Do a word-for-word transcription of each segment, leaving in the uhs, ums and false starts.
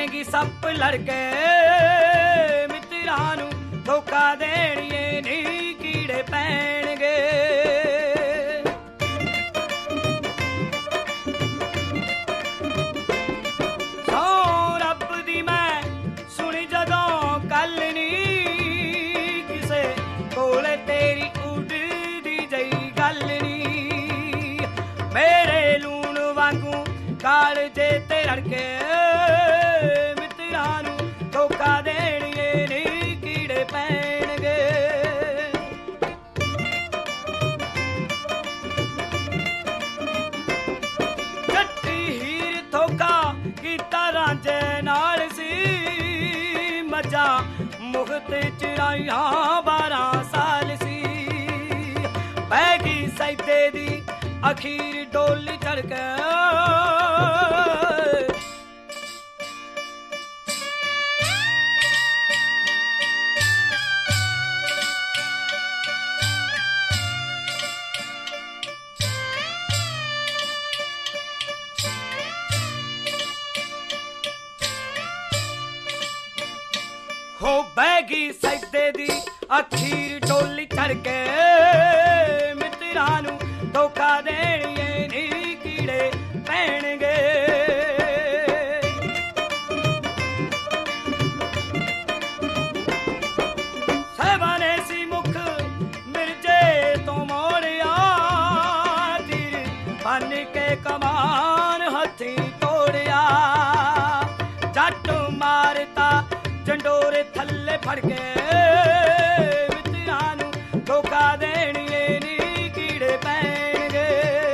ਮਰੇਂਗੀ ਸੱਪ ਲੜ ਕੇ ਮਿੱਤਰਾਂ ਨੂੰ ਧੋਖਾ ਦੇਣੀਏ ਨੀ ਕੀੜੇ ਪੈਣਗੇ। ਸੌ ਰੱਬ ਦੀ ਮੈਂ ਸੁਣੀ ਜਦੋਂ ਕੱਲ ਨੀ ਕਿਸੇ ਕੋਲੇ ਤੇਰੀ ਉੱਡਦੀ ਜਈ ਗੱਲ ਨੀ ਮੇਰੇ ਲੂਣ ਵਾਂਗੂ ਕਾਲਜੇ ਤੇ ਰੜ ਕੇ ਮਿੱਤਰਾਂ ਨੂੰ ਧੋਖਾ ਦੇਣੀਏ ਨੀ ਕੀੜੇ ਪੈਣਗੇ। ਜੱਟੀ ਹੀਰ ਧੋਖਾ ਕੀਤਾ ਰਾਂਝੇ ਨਾਲ ਸੀ ਮੱਝਾਂ ਮੁਖਤ ਚਰਾਈਆਂ ਬਾਰਾਂ ਸਾਲ ਸੀ ਪੈ ਗਈ ਸੈਦੇ ਦੀ ਅਖੀਰ ਡੋਲੀ ਚੜ ਕੇ हो बैगी सजदे दी अखीर डोली चढ़ के मित्रा नू धोखा देणीए नी कीड़े पैणगे। सहबाने सी मुख मिर्जे तो मोड़िया तीर बन के कमान हथी तोड़िया जट मारता झंडोरे थल्ले फड़ के मित्रा नू धोखा देणीए नी कीड़े पैणगे।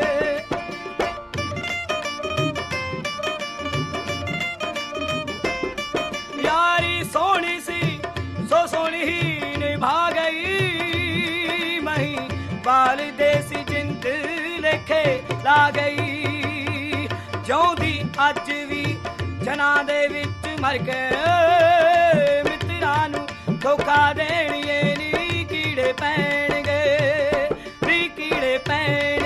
यारी सोहनी सी सो सोहनी ही निभा गई मही बाल देसी जिंद लेखे ला गई जिउंदी अज भी जना दे विच मर के मित्रा नू धोखा देणीए नी कीड़े पैणगे नी कीड़े पैण